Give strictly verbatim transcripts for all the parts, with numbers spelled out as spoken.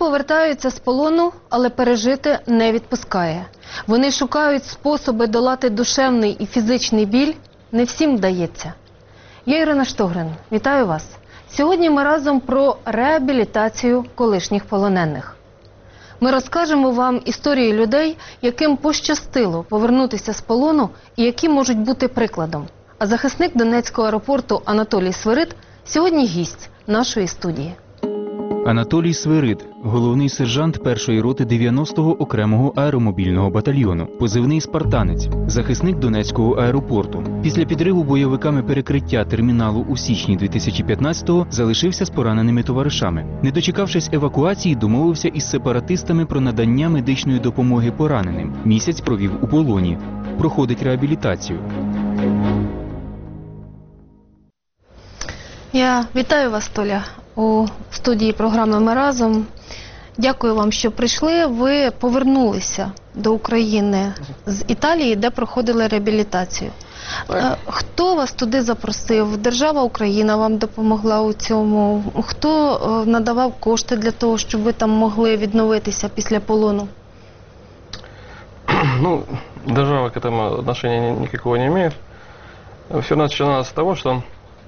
повертаються з полону, але пережити не відпускає. Вони шукають способи долати душевний і фізичний біль. Не всім вдається. Я Ірина Штогрин. Вітаю вас. Сьогодні ми разом про реабілітацію колишніх полонених. Ми розкажемо вам історії людей, яким пощастило повернутися з полону і які можуть бути прикладом. А захисник Донецького аеропорту Анатолій Свирид сьогодні гість нашої студії. Анатолій Свирид – головний сержант першої роти дев'яностого окремого аеромобільного батальйону, позивний «Спартанець», захисник Донецького аеропорту. Після підриву бойовиками перекриття терміналу у січні дві тисячі п'ятнадцятого залишився з пораненими товаришами. Не дочекавшись евакуації, домовився із сепаратистами про надання медичної допомоги пораненим. Місяць провів у полоні. Проходить реабілітацію. Я вітаю вас, Толя, у студії програми «Ми разом». Дякую вам, що прийшли. Ви повернулися до України з Італії, де проходили реабілітацію. Так. Хто вас туди запросив? Держава Україна вам допомогла у цьому? Хто надавав кошти для того, щоб ви там могли відновитися після полону? Ну, держава к этому отношения никакого не имеет. Все начиналось с того, что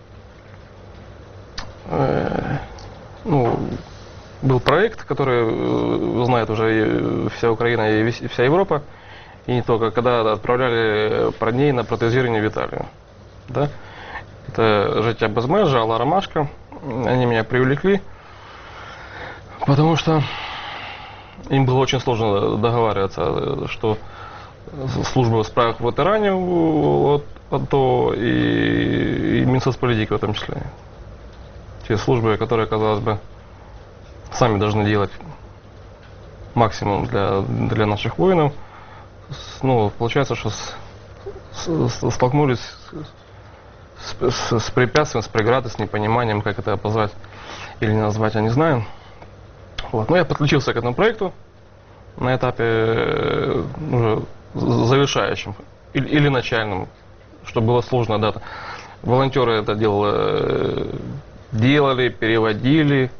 ну, был проект, который знает уже вся Украина и вся Европа, и не только, когда отправляли парней на протезирование в Италию. Да? Это Життя без меж, Алла Ромашка. Они меня привлекли, потому что им было очень сложно договариваться, что служба в справах ветеранов, АТО и, и Минсоцполитики в том числе. Те службы, которые, казалось бы, сами должны делать максимум для, для наших воинов, ну, получается, что с, с, столкнулись с, с, с препятствием, с преградой, с непониманием, как это позвать или не назвать, я не знаю. Вот. Но я подключился к этому проекту на этапе уже завершающем или, или начальном, что было сложно, да. Волонтеры это делали, делали, переводили,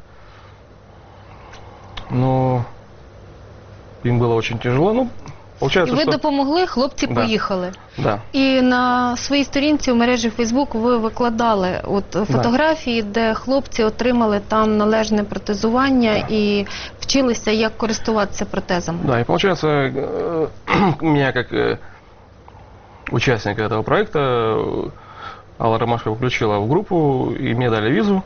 но им было очень тяжело. Ну, получается, і ви що... допомогли, хлопці да. поїхали. Да. І на своїй сторінці у мережі Фейсбук ви викладали от фотографії, да. де хлопці отримали там належне протезування да. і вчилися, як користуватися протезом. Да, и получается, меня как участника этого проекта Алла Ромашка включила в группу, и мне дали визу.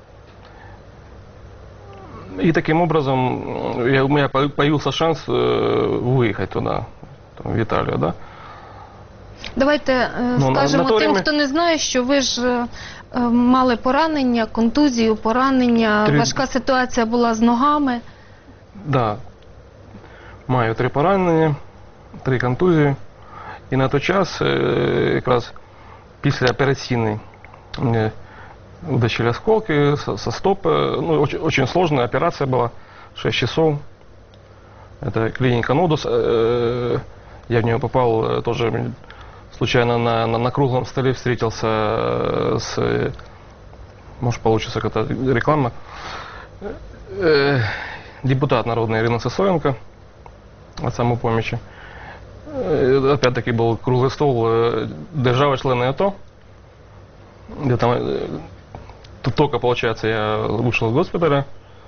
И таким образом я, у меня появился шанс выехать туда, в Италию, да. Давайте ну, скажемо на, на тим, время... хто не знає, що ви ж е, мали поранення, контузію, поранення, Три... важка ситуація була з ногами. Да, маю три поранення, три контузії. І на той час, е, якраз післяопераційний, мне вытащили осколки со, со стопы. Ну, очень, очень сложная операция была, шесть часов. Это клиника Нодус. Э, я в нее попал тоже случайно на, на, на круглом столе, встретился с, может получится какая-то реклама, э, депутат народный Ирина Сысоенко от самопомощи. Э, опять-таки был круглый стол э, держава-члены АТО, где там э, только, получается, я вышел из госпиталя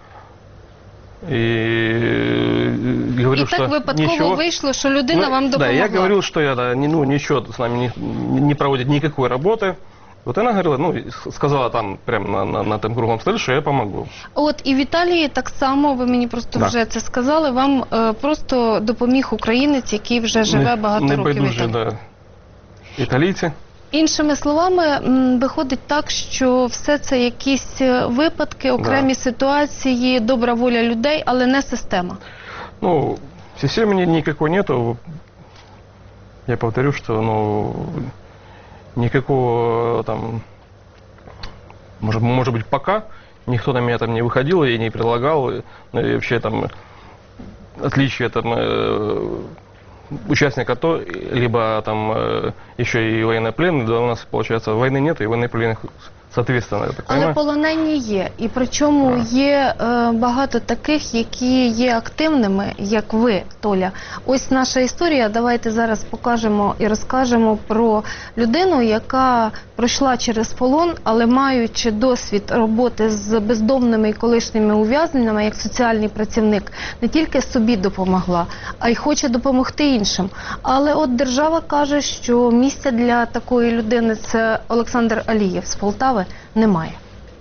и говорю, и что так випадково ничего... вийшло, що людина ну, вам допомогла. Да, я говорил, что я, да, не, ну, ничего с нами не, не проводит никакой работы. Вот она говорила, ну, сказала там, прямо на, на, на том круглом столе, що я помогу. От і в Італії так само, ви мені просто да. вже це сказали, вам е, просто допоміг українець, який вже живе не, багато не років в Італії. Да. Італійці. Іншими словами, м, виходить так, що все це якісь випадки, окремі да. ситуації, добра воля людей, але не система. Ну, системы никакой нету. Я повторю, что, ну, никакого там, может, может быть, пока никто на меня там не выходил и не предлагал, и, и вообще там отличие там э, участника то, либо там э, еще и военнопленный, да, у нас, получается, войны нет, и военнопленных соответственно, я так Але понимаю. полонені є, і причому А. є е, багато таких, які є активними, як ви, Толя. Ось наша історія, давайте зараз покажемо і розкажемо про людину, яка пройшла через полон, але маючи досвід роботи з бездомними і колишніми ув'язненими, як соціальний працівник, не тільки собі допомогла, а й хоче допомогти іншим. Але от держава каже, що місця для такої людини, це Олександр Алієв з Полтави, немає.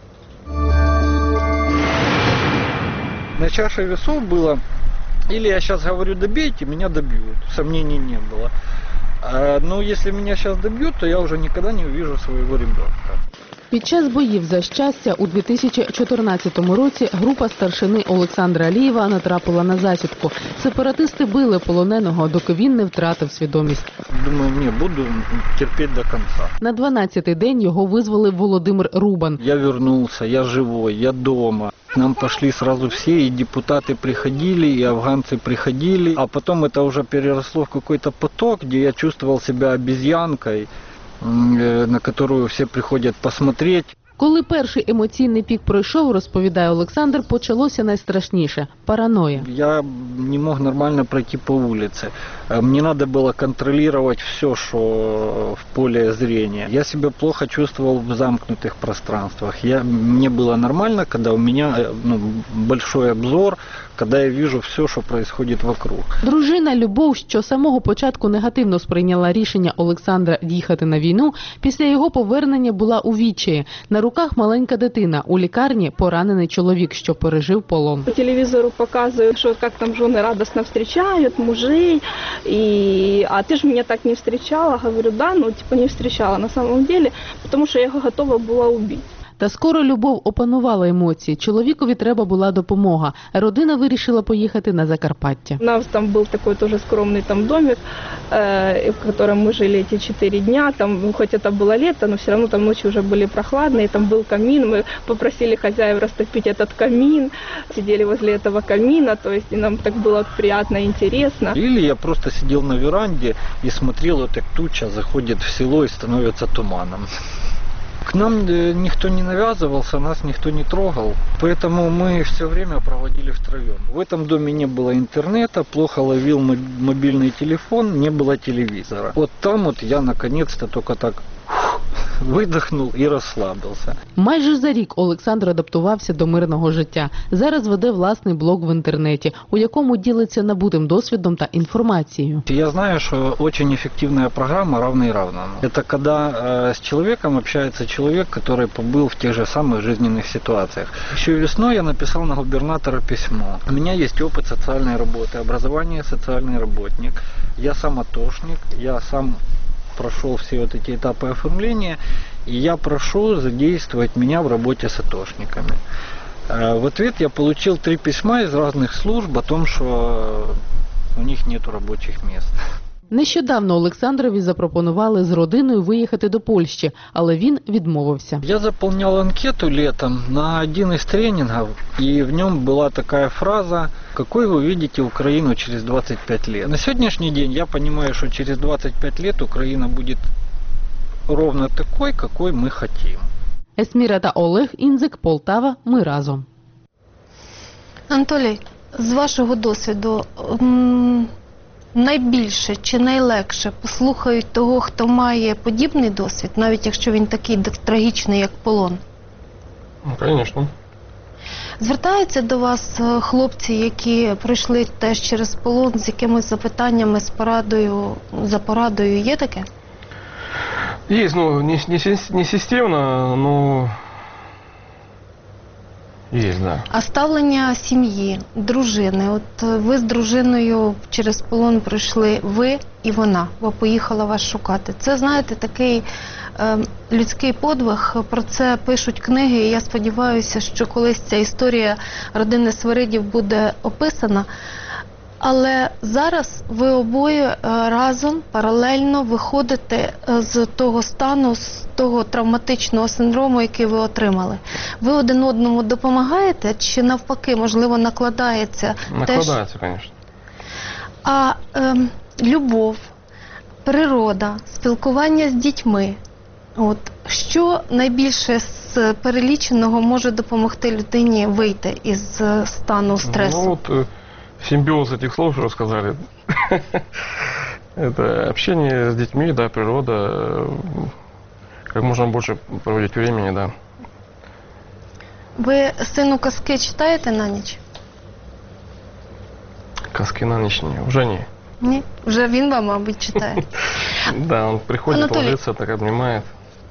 На чаше весов было, или я сейчас говорю добейте, меня добьют, сомнений не было. А, но если меня сейчас добьют, то я уже никогда не увижу своего ребенка. Під час боїв за щастя у дві тисячі чотирнадцятому році група старшини Олександра Алієва натрапила на засідку. Сепаратисти били полоненого, доки він не втратив свідомість. Думаю, не, буду терпеть до конца. На дванадцятий день його визволив Володимир Рубан. Я вернулся, я живой, я дома. К нам пошли сразу все, и депутаты приходили, и афганцы приходили. А потом это уже переросло в какой-то поток, где я чувствовал себя обезьянкой, м, э, на которую все приходят посмотреть. Коли перший емоційний пік пройшов, розповідає Олександр, почалося найстрашніше – параноя. Я не мог нормально пройти по улице. Э, Мне надо было контролировать все, что в поле зрения. Я себя плохо чувствовал в замкнутых пространствах. Я, мне было нормально, когда у меня э, ну, большой обзор, когда я вижу все, что происходит вокруг. Дружина Любов, що з самого початку негативно сприйняла рішення Олександра їхати на війну, після його повернення була у відчаї. На руках маленька дитина, у лікарні поранений чоловік, що пережив полон. По телевизору показывают, что как там жены радостно встречают мужей, и а ты же меня так не встречала. Говорю, да, ну типа не встречала на самом деле, потому что я его готова была убить. Та скоро Любов опанувала емоції. Чоловікові треба була допомога. Родина вирішила поїхати на Закарпаття. У нас там был такой тоже скромный там домик, э, в котором мы жили эти четыре дня. Там, хоть это было лето, но все равно там ночи уже были прохладные, там был камин. Мы попросили хозяев растопить этот камин, сидели возле этого камина, то есть и нам так было приятно и интересно. Или я просто сидел на веранде и смотрел, вот как туча заходит в село и становится туманом. К нам э, никто не навязывался, нас никто не трогал, поэтому мы все время проводили втроем. В этом доме не было интернета, плохо ловил мо- мобильный телефон, не было телевизора. Вот там вот я наконец-то только так видихнув і розслабився. Майже за рік Олександр адаптувався до мирного життя. Зараз веде власний блог в інтернеті, у якому ділиться набутим досвідом та інформацією. Я знаю, что очень эффективная программа «Равный равному». Это когда э, с человеком общается человек, который побыл в тех же самых жизненных ситуациях. Еще весной я написал на губернатора письмо. У меня есть опыт социальной работы, образование социальный работник. Я сам атошник, я сам прошел все вот эти этапы оформления, и я прошу задействовать меня в работе с атошниками. Э, В ответ я получил три письма из разных служб о том, что у них нет рабочих мест. Нещодавно Олександрові запропонували з родиною виїхати до Польщі, але він відмовився. Я заполнял анкету летом на один из тренингов, и в нем была такая фраза: «Какой вы видите Украину через двадцать пять лет?» На сегодняшний день я понимаю, что через двадцать пять лет Украина будет ровно такой, какой мы хотим. Есміра та Олег Інзик, Полтава, ми разом. Анатолій, з вашого досвіду, м, найбільше чи найлегше послухають того, хто має подібний досвід, навіть якщо він такий д- трагічний, як полон? Ну, конечно. Звертаються до вас е, хлопці, які пройшли теж через полон, з якимись запитаннями, з порадою, за порадою, є таке? Есть, ну, не, не, сис- не системно, но есть, да. А ставлення сім'ї, дружини, от е, ви з дружиною через полон пройшли, ви і вона, бо поїхала вас шукати. Це, знаєте, такий е, людський подвиг, про це пишуть книги, і я сподіваюся, що колись ця історія родини Свиридів буде описана. Але зараз ви обоє е, разом, паралельно виходите е, з того стану, з того травматичного синдрому, який ви отримали. Ви один одному допомагаєте чи навпаки, можливо, накладається теж? Накладается, конечно. А ем, любов, природа, спілкування з дітьми, От що найбільше з переліченого може допомогти людині вийти із е, стану стресу? Ну вот э, симбиоз этих слов, что сказали. Это общение с детьми, да, природа, э, как можно больше проводить времени, да. Ви сину казки читаєте на ніч? Казки на ночь не, уже не. Ні? Вже він вам, мабуть, читає. Да, он приходит, Анатолий. ложится, так обнимает.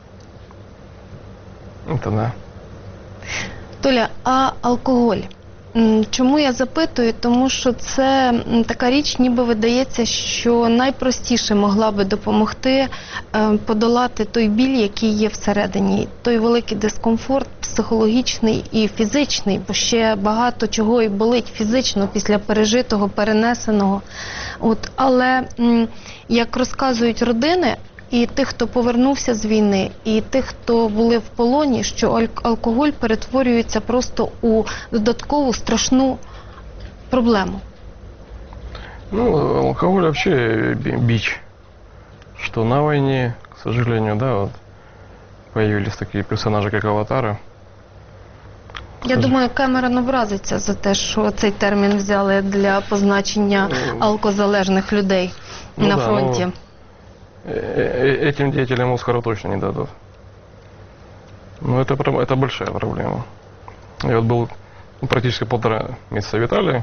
Это да. Толя, а алкоголь? М, Чому я запитую? Тому що це м, така річ, ніби видається, що найпростіше могла би допомогти е, подолати той біль, який є всередині. Той великий дискомфорт психологічний і фізичний, бо ще багато чого і болить фізично після пережитого, перенесеного. От, але, м, як розказують родини, і тих, хто повернувся з війни, і тих, хто були в полоні, що аль- алкоголь перетворюється просто у додаткову страшну проблему. Ну, алкоголь вообще би- бич. Что на войне, к сожалению, да, вот появились такие персонажи, как аватары. Я думаю, Кемерон образиться за те, що цей термін взяли для позначення алкозалежних людей Ну на да, фронті. ну, Э, э, Этим деятелям Оскара точно не дадут. Но это, про- это большая проблема. Я вот был ну, практически полтора месяца в Италии.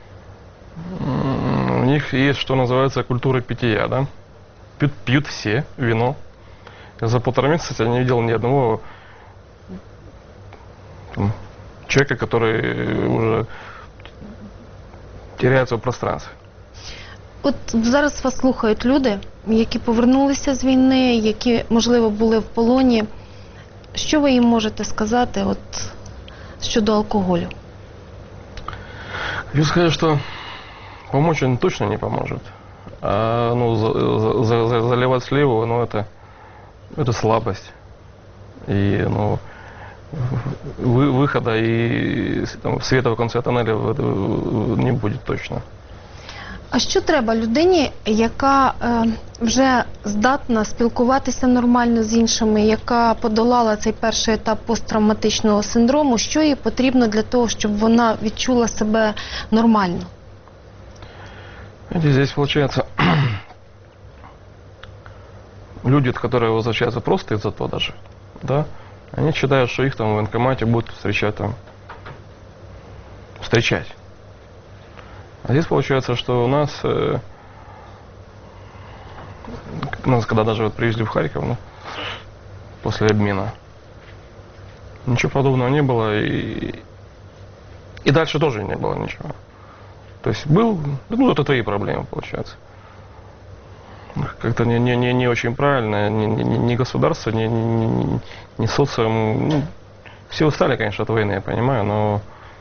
М, У них есть, что называется, культура питья, да? Пьют, пьют все вино. За полтора месяца я не видел ни одного там, человека, который уже теряется в пространстве. От зараз вас слухають люди, які повернулися з війни, які, можливо, були в полоні. Що ви їм можете сказати от, щодо алкоголю? Хочу сказать, что помочь он точно не поможет. А ну, за- за- за- заливать сливу, ну, это, это слабость. И, ну, вы- выхода и там, света в конце тоннеля в- в- не будет точно. А що треба людині, яка е, вже здатна спілкуватися нормально з іншими, яка подолала цей перший етап посттравматичного синдрому, що їй потрібно для того, щоб вона відчула себе нормально? Видите, здесь получается люди, которые возвращаются просто из-за того даже, да, они считают, что их там в военкомате будут встречать там, встречать. А здесь получается, что у нас, э, нас когда даже вот привезли в Харьков, ну, после обмена, ничего подобного не было, и, и дальше тоже не было ничего. То есть был, ну, это твои проблемы, получается. Как-то не, не, не, не очень правильно, ни, ни, ни государство, ни, ни, ни, ни социум. Ну, все устали, конечно, от войны, я понимаю, но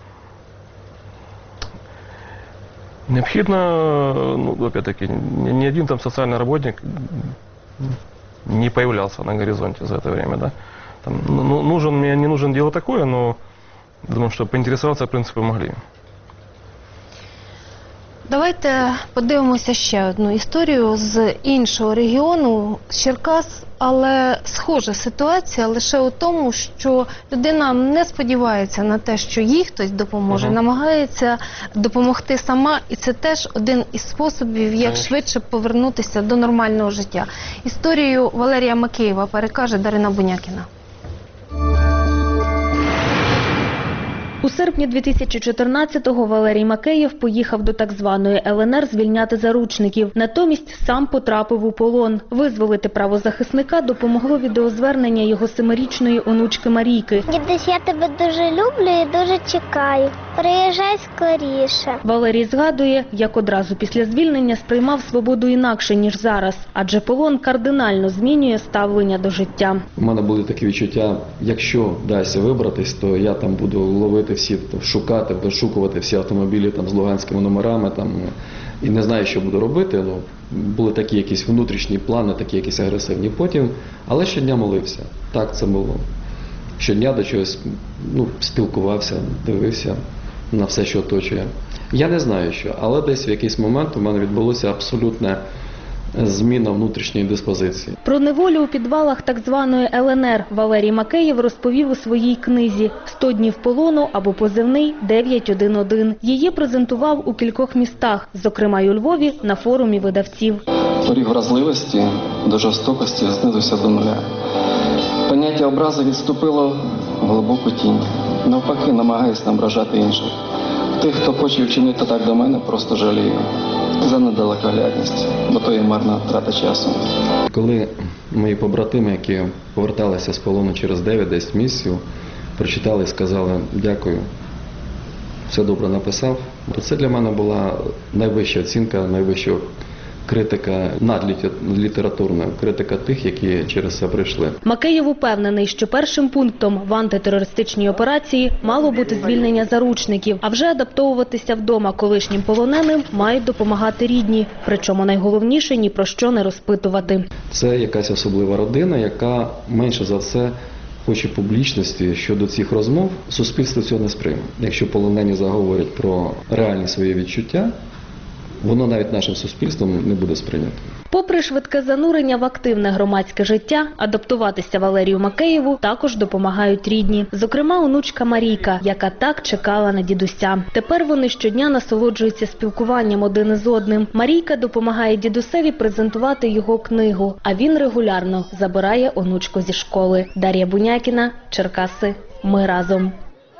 необходимо, ну, опять-таки, ни, ни один там социальный работник не появлялся на горизонте за это время, да. Там, ну, нужен, мне не нужен дело такое, но думаю, что поинтересоваться, в принципе, могли. Давайте подивимося ще одну історію з іншого регіону, з Черкас, але схожа ситуація лише у тому, що людина не сподівається на те, що їй хтось допоможе, Мгм. намагається допомогти сама, і це теж один із способів, як Конечно. швидше повернутися до нормального життя. Історію Валерія Макеєва перекаже Дарина Бунякіна. У серпні дві тисячі чотирнадцятого Валерій Макеєв поїхав до так званої Л Н Р звільняти заручників. Натомість сам потрапив у полон. Визволити правозахисника допомогло відеозвернення його семирічної онучки Марійки. Дідусь, я тебе дуже люблю і дуже чекаю. Приїжджай скоріше. Валерій згадує, як одразу після звільнення сприймав свободу інакше, ніж зараз. Адже полон кардинально змінює ставлення до життя. У мене були такі відчуття, якщо вдасться вибратись, то я там буду ловити всі, шукати, дошукувати всі автомобілі там з луганськими номерами там, і не знаю, що буду робити. Ну, були такі якісь внутрішні плани, такі якісь агресивні. Потім, але щодня молився. Так це було. Щодня до чогось ну, спілкувався, дивився на все, що оточує. Я не знаю що, але десь в якийсь момент у мене відбулося абсолютне зміна внутрішньої диспозиції. Про неволю у підвалах так званої Ел Ен Ер Валерій Макеєв розповів у своїй книзі «сто днів полону» або позивний дев'ять один один. Її презентував у кількох містах, зокрема й у Львові, на форумі видавців. Поріг вразливості до жорстокості знизився до нуля. Поняття образи відступило в глибоку тінь. Навпаки, намагаюсь не ображати інших. Тих, хто хоче вчинити так до мене, просто жалію. За недалекоглядність, бо то є марна втрата часу. Коли мої побратими, які поверталися з полону через дев'ять-десять місяців, прочитали і сказали «дякую, все добре написав», то це для мене була найвища оцінка, найвища критика, надлітературна критика тих, які через це прийшли. Макеєв упевнений, що першим пунктом в антитерористичній операції мало бути звільнення заручників, а вже адаптовуватися вдома колишнім полоненим мають допомагати рідні, причому найголовніше – ні про що не розпитувати. Це якась особлива родина, яка менше за все хоче публічності щодо цих розмов. Суспільство цього не сприйме. Якщо полонені заговорять про реальні свої відчуття, воно навіть нашим суспільством не буде сприйнято. Попри швидке занурення в активне громадське життя, адаптуватися Валерію Макеєву також допомагають рідні. Зокрема, онучка Марійка, яка так чекала на дідуся. Тепер вони щодня насолоджуються спілкуванням один із одним. Марійка допомагає дідусеві презентувати його книгу, а він регулярно забирає онучку зі школи. Дар'я Бунякіна, Черкаси. Ми разом.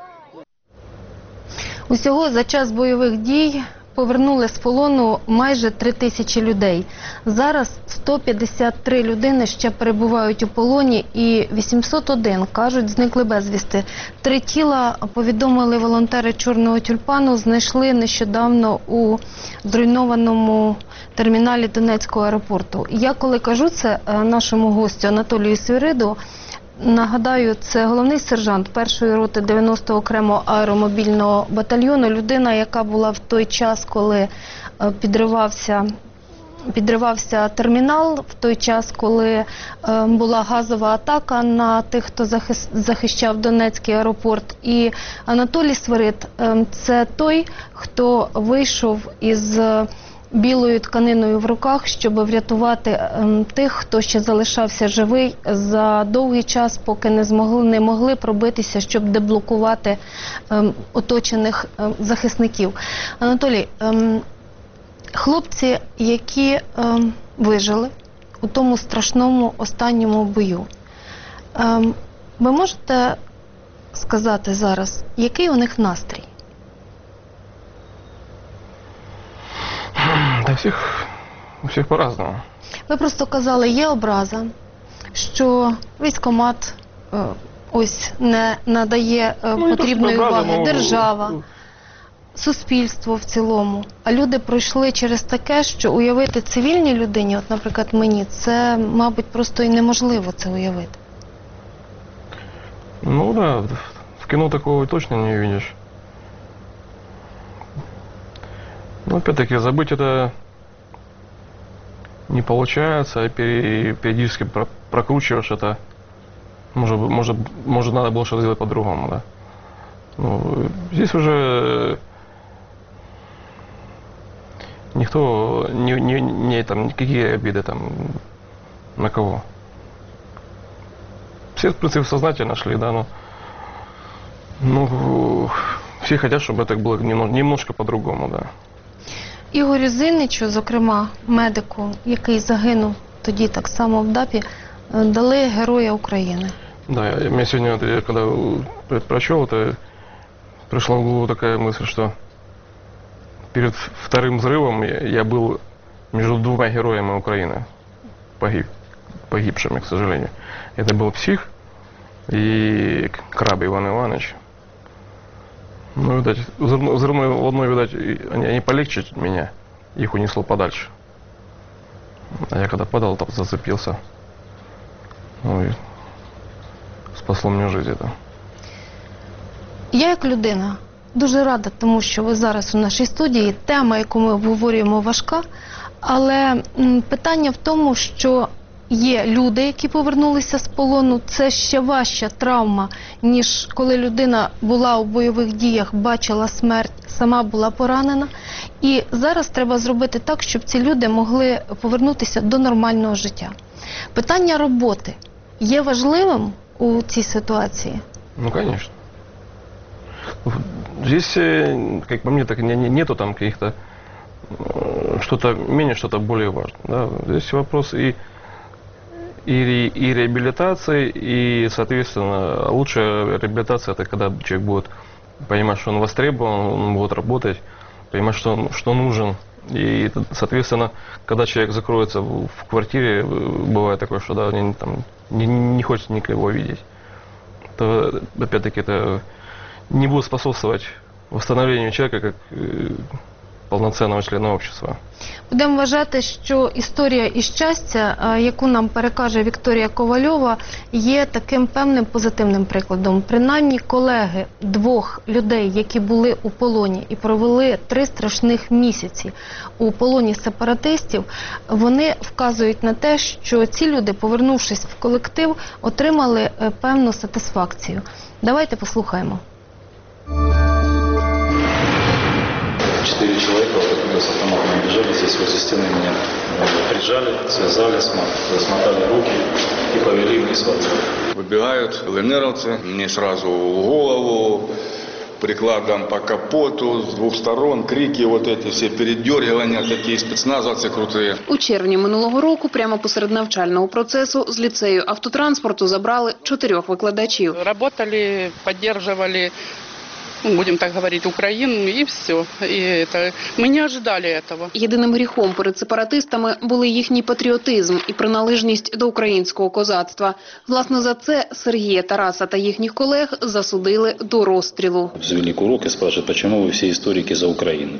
Усього за час бойових дій повернули з полону майже три тисячі людей. Зараз сто п'ятдесят три людини ще перебувають у полоні і вісімсот один, кажуть, зникли безвісти. Три тіла, повідомили волонтери Чорного тюльпану, знайшли нещодавно у зруйнованому терміналі Донецького аеропорту. Я коли кажу це нашому гостю Анатолію Свириду, нагадаю, це головний сержант першої роти дев'яностого окремого аеромобільного батальйону, людина, яка була в той час, коли підривався, підривався термінал, в той час, коли була газова атака на тих, хто захищав Донецький аеропорт. І Анатолій Свирид – це той, хто вийшов із білою тканиною в руках, щоб врятувати ем, тих, хто ще залишався живий за довгий час, поки не змогли, не могли пробитися, щоб деблокувати ем, оточених ем, захисників. Анатолій, ем, хлопці, які ем, вижили у тому страшному останньому бою, ем, ви можете сказати зараз, який у них настрій? Да всіх, у всіх по-разному. Ви просто казали, є образа, що військкомат е, ось не надає е, Ну, потрібної образа, уваги, ну, держава, суспільство в цілому. А люди пройшли через таке, що уявити цивільній людині, от, наприклад, мені, це, мабуть, просто і неможливо це уявити. Ну да, в кино такого точно не увидишь. Но опять-таки забыть это не получается, а пере- периодически про- прокручиваешь это. Может, может, может надо было что-то сделать по-другому, да. Ну, здесь уже никто, не, не, не там, никакие обиды там на кого. Все, в принципе, сознательно шли, да, но ну, все хотят, чтобы это было немножко, немножко по-другому, да. Ігорю Зиничу, зокрема, медику, який загинув тоді так само в ДАПі, е, дали Героя України. Да, я, мне сегодня, вот, я когда прочел это, пришла в голову такая мысль, что перед вторым взрывом я, я был между двумя героями Украины, погиб, погибшими, к сожалению. Это был псих и Краб Иван Иванович. Ну, видать, взрывной, взрывной волной, видать, они, они полегче меня, их унесло подальше. А я когда падал, там зацепился. Ну и спасло мне жизнь это. Я як людина дуже рада тому, що ви зараз у нашій студії. Тема, яку ми обговорюємо, важка, але м, питання в тому, що є люди, які повернулися з полону. Це ще важча травма, ніж коли людина була у бойових діях, бачила смерть, сама була поранена. І зараз треба зробити так, щоб ці люди могли повернутися до нормального життя. Питання роботи є важливим у цій ситуації? Ну, конечно. Здесь, э, как по мне, так не- не- нету там каких-то э, что-то менее, что-то более важное. Да? Здесь вопрос и, и, ре- и реабилитации, и, соответственно, лучшая реабилитация — это когда человек будет понимать, что он востребован, он будет работать, понимать, что он что нужен. И, соответственно, когда человек закроется в в квартире, э, бывает такое, что да, не, там, не, не хочется никого видеть, то, опять-таки, это не будет способствовать восстановлению человека как э, полноценного члена общества. Будемо вважати, що історія і щастя, а, яку нам перекаже Вікторія Ковальова, є таким певним позитивним прикладом. Принаймні колеги двох людей, які були у полоні і провели три страшних місяці у полоні сепаратистів, вони вказують на те, що ці люди, повернувшись в колектив, отримали е, певну сатисфакцію. Давайте послухаємо. Четыре человека, которые с автоматом бежали, здесь возле стены меня э, прижали, связали, смо- смотали руки и повели вниз в отдел. Выбегают ЛНРовцы, мне сразу в голову, прикладом по капоту, с двух сторон, крики, вот эти все передергивания, такие спецназовцы крутые. У червні минулого року прямо посеред навчального процесу з ліцею автотранспорту забрали чотирьох викладачів. Работали, поддерживали, ну, будем так говорить, Украину, и все. И это, мы не ожидали этого. Єдиним гріхом перед сепаратистами були їхній патріотизм і приналежність до українського козацтва. Власне, за це Сергія, Тараса та їхніх колег засудили до розстрілу. Завели курок и спрашивают, почему вы все историки за Украину?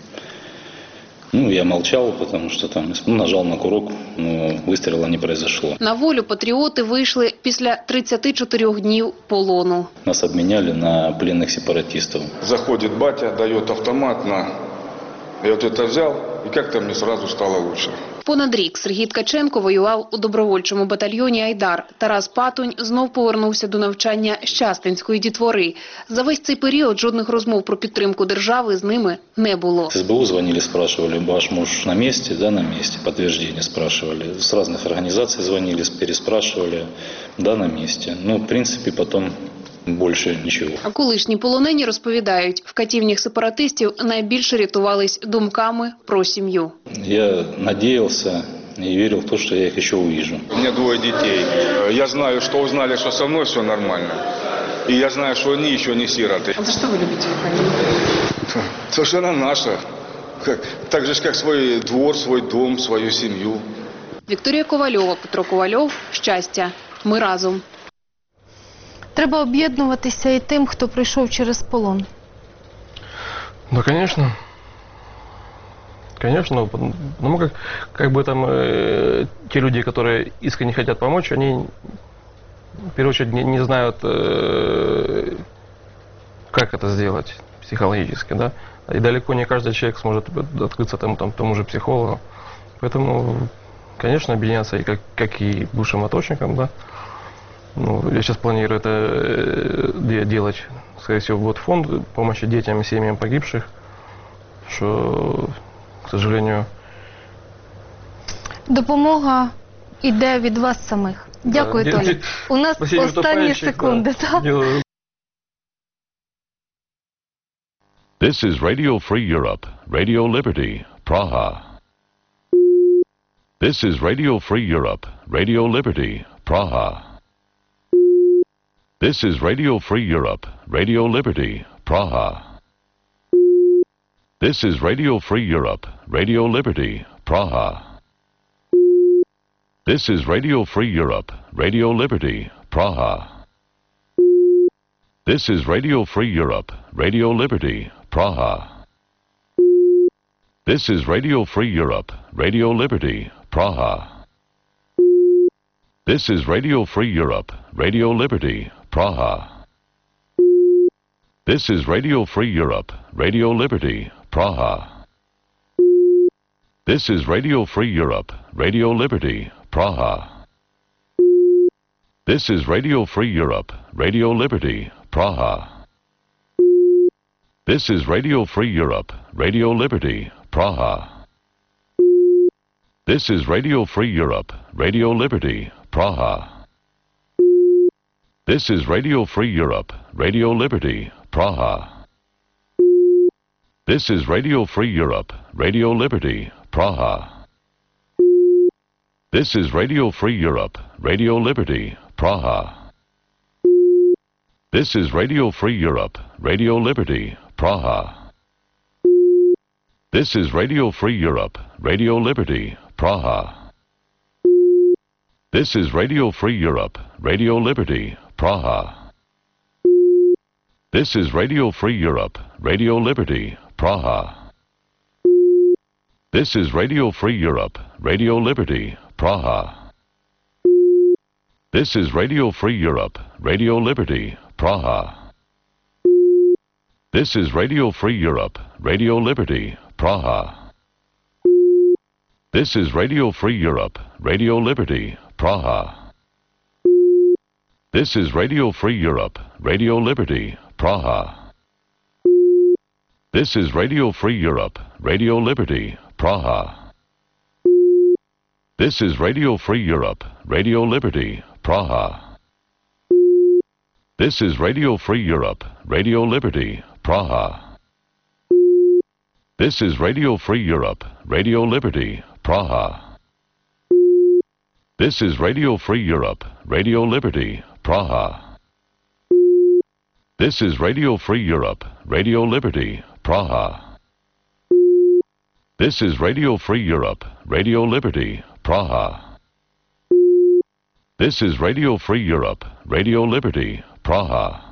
Ну, я молчал, потому что там ну, нажал на курок, но выстрела не произошло. На волю патріоти вийшли після тридцяти чотирьох днів полону. Нас обменяли на пленных сепаратистов. Заходит батя, дает автомат на... Я вот это взял, и как-то мне сразу стало лучше. Понад рік Сергій Ткаченко воював у добровольчому батальйоні «Айдар». Тарас Патунь знов повернувся до навчання Щастинської дітвори. За весь цей період жодних розмов про підтримку держави з ними не було. С СБУ звонили, спрашивали, ваш муж на месте? Да, на месте. Подтверждение спрашивали. С разных организаций звонили, переспрашивали. Да, на месте. Ну, в принципе, потом більше нічого. А колишні полонені розповідають, в катівнях сепаратистів найбільше рятувались думками про сім'ю. Я надеялся и верил в то, что я их еще увижу. У меня двое детей. Я знаю, что узнали, что со мной все нормально. И я знаю, что они еще не сироты. А за что вы любите Украину? То, что она наша. Как, так же, как свой двор, свой дом, свою семью. Вікторія Ковальова, Петро Ковальов. Щастя. Ми разом. Треба об'єднуватися і тим, хто пройшов через полон. Да, конечно. Конечно, ну как, как бы там э, те люди, которые искренне хотят помочь, они в первую очередь не, не знают, э, как это сделать психологически, да. И далеко не каждый человек сможет открыться там, там, тому же психологу. Поэтому, конечно, объединяться и как, как и бывшим атошникам, да. Ну, я сейчас планирую это э, делать, скорее всего, вот фонд помощи детям и семьям погибших, что, к сожалению... Допомога йде від вас самих. Дякую, Да, Толя. У нас Спасибо, останні выступающих, секунди. да. Так? Делаю. This is Radio Free Europe, Radio Liberty, Praha. This is Radio Free Europe, Radio Liberty, Praha. This is Radio Free Europe, Radio Liberty, Praha. This is Radio Free Europe, Radio Liberty, Praha. This is Radio Free Europe, Radio Liberty, Praha. This is Radio Free Europe, Radio Liberty, Praha. This is Radio Free Europe, Radio Liberty, Praha. This is Radio Free Europe, Radio Liberty, Praha. This is Radio Free Europe, Radio Liberty, Praha. This is Radio Free Europe, Radio Liberty, Praha. This is Radio Free Europe, Radio Liberty, Praha. This is Radio Free Europe, Radio Liberty, Praha. This is Radio Free Europe, Radio Liberty, Praha. This is Radio Free Europe, Radio Liberty, Praha. This is Radio Free Europe, Radio Liberty, Praha. This is Radio Free Europe, Radio Liberty, Praha. This is Radio Free Europe, Radio Liberty, Praha. This is Radio Free Europe, Radio Liberty, Praha. This is Radio Free Europe, Radio Liberty, Praha. This is Radio Free Europe, Radio Liberty, Praha. This is Radio Free Europe, Radio Liberty, Praha. This is Radio Free Europe, Radio Liberty, Praha. This is Radio Free Europe, Radio Liberty, Praha. This is Radio Free Europe, Radio Liberty, Praha. This is Radio Free Europe, Radio Liberty, Praha. This is Radio Free Europe, Radio Liberty, Praha. This is Radio Free Europe, Radio Liberty, Praha. This is Radio Free Europe, Radio Liberty, Praha. This is Radio Free Europe, Radio Liberty, Praha. This is Radio Free Europe, Radio Liberty, Praha. This is Radio Free Europe, Radio Liberty, Praha. This is Radio Free Europe, Radio Liberty, Praha. This is Radio Free Europe, Radio Liberty, Praha.